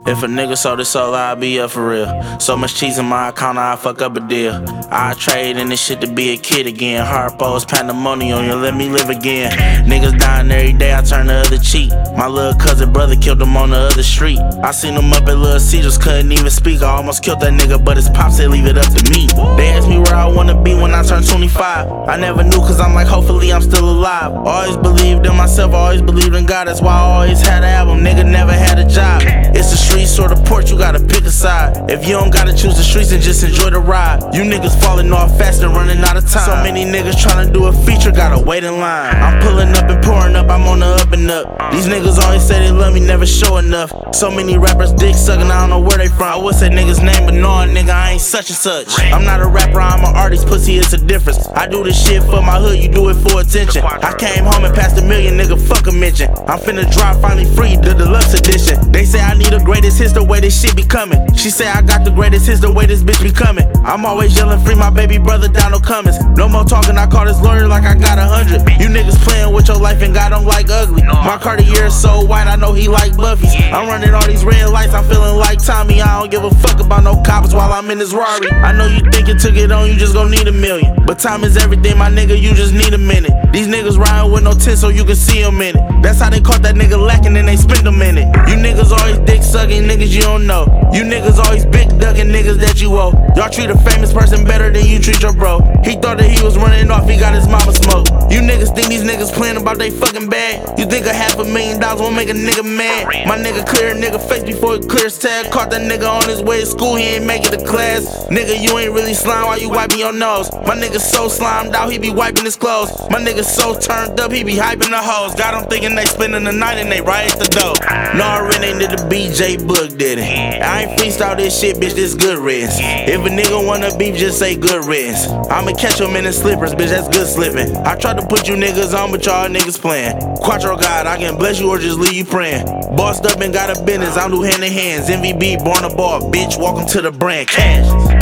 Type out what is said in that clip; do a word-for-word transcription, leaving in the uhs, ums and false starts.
If a nigga sold his soul, I'll be up for real. So much cheese in my account, I'll fuck up a deal. I trade in this shit to be a kid again. Harpo's pandemonium, you let me live again. Niggas dying every day, I turn the other cheek. My little cousin brother killed him on the other street. I seen him up at Little Caesars, couldn't even speak. I almost killed that nigga, but his pops said leave it up to me. They asked me where I wanna be when I turn twenty-five. I never knew, cause I'm like, hopefully I'm still alive. Always believed in myself, always believed in God. That's why I always had an album, nigga never had a job. It's the streets or the port, you gotta pick a side. If you don't gotta choose the streets and just enjoy the ride. You niggas falling off fast and running out of time. So many niggas tryna do a feature, gotta wait in line. I'm pulling up and pouring up, I'm on the up and up. These niggas always say they love me, never show enough. So many rappers dick sucking, I don't know where they from. I would say niggas name, but no, nigga, I ain't such and such. I'm not a rapper, I'm an artist, pussy, it's a difference. I do this shit for my hood, you do it for attention. I came home and passed a million, nigga, fuck a mention. I'm finna drop finally free, the deluxe edition. They say I need the greatest hits, the way this shit be coming. She say I got the greatest hits, the way this bitch be coming. I'm always yelling free my baby brother Donald Cummins. No more talking, I call this lawyer like I got a hundred. You niggas playing with your life and God don't like ugly. My Cartier is so white, I know he like Buffy's. I'm running all these red lights, I'm feeling like Tommy. I don't give a fuck about no cops while I'm in this Rari. I know you thinking to get on, you just gon' need a million. But time is everything, my nigga, you just need a minute. These niggas riding with no tent so you can see them in it. That's how they caught that nigga lacking and they spend a minute. You niggas always dick sucking niggas you don't know. You niggas always big ducking niggas that you owe. Y'all treat a famous person better than you treat your bro. He thought that he was running off, he got his mama smoked. You niggas think these niggas playing about they fucking bag. You think a half a million dollars won't make a nigga mad? My nigga clear a nigga face before he clears tag. Caught that nigga on his way to school, he ain't make it to class. Nigga, you ain't really slime while you wiping your nose. My nigga so slimed out, he be wiping his clothes. My nigga so turned up, he be hyping the hoes. Got them thinking they spending the night and they right at the door. No, I really ain't did the B J Book did it. I ain't freestyle this shit, bitch, this good riddance. If a nigga wanna beef, just say good riddance. I'ma catch him in the slippers, bitch, that's good slipping. I tried to put you niggas on, but y'all niggas playing. Quattro God, I can bless you or just leave you praying. Bossed up and got a business, I'm do hand in hands. M V B, born a ball, bitch, welcome to the brand. Cash.